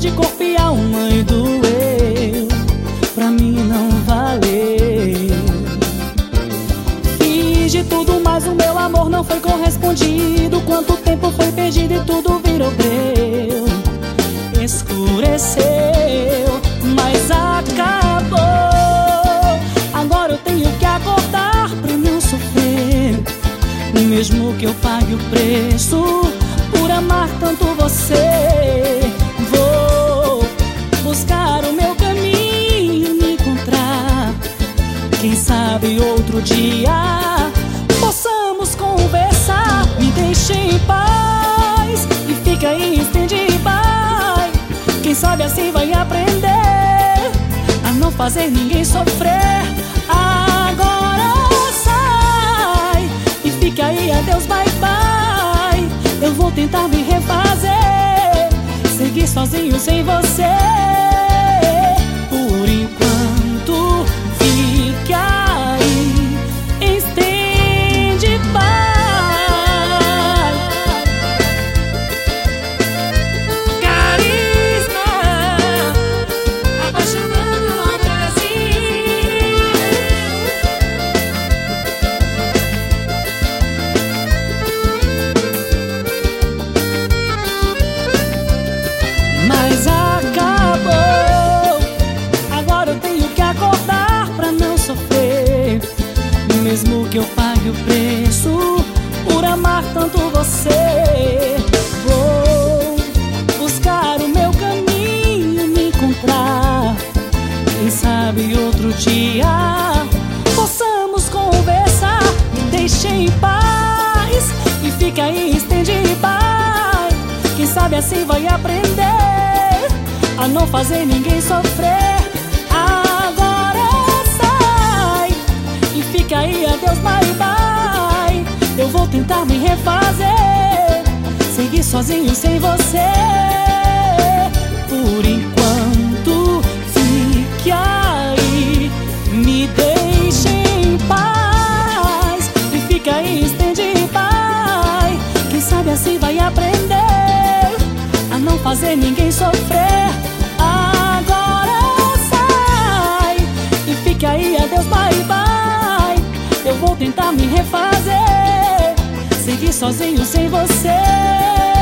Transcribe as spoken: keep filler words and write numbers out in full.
de corpo e alma e doeu, pra mim não valeu. Fiz de tudo, mas o meu amor não foi correspondido. Quanto tempo foi perdido e tudo virou breu. Escureceu, mas acabou. Agora eu tenho que acordar pra não sofrer, mesmo que eu pague o preço por amar tanto você. Vou buscar o meu caminho, me encontrar. Quem sabe outro dia possamos conversar. Me deixe em paz e fica aí, estende vai. Quem sabe assim vai aprender a não fazer ninguém sofrer. Agora sai e fica aí, adeus, bye bye. Eu vou tentar me refazer, seguir sozinho sem você. Por enquanto fique aí, estende vai. Carisma, apaixonando a Brasil. Mas acabou. Agora eu tenho que acordar pra não sofrer, mesmo que eu pague o preço por amar tanto você. Vou buscar o meu caminho, me encontrar. Quem sabe outro dia possamos conversar. Me deixe em paz e fica aí, estende vai. Quem sabe assim vai aprender a não fazer ninguém sofrer. Agora sai e fica aí, adeus, bye bye. Eu vou tentar me refazer, seguir sozinho sem você. Por enquanto fique aí, me deixe em paz e fica aí, estende vai. Quem sabe assim vai aprender a não fazer ninguém sofrer. Agora sai e fica aí, adeus, bye bye. Eu vou tentar me refazer, seguir sozinho sem você.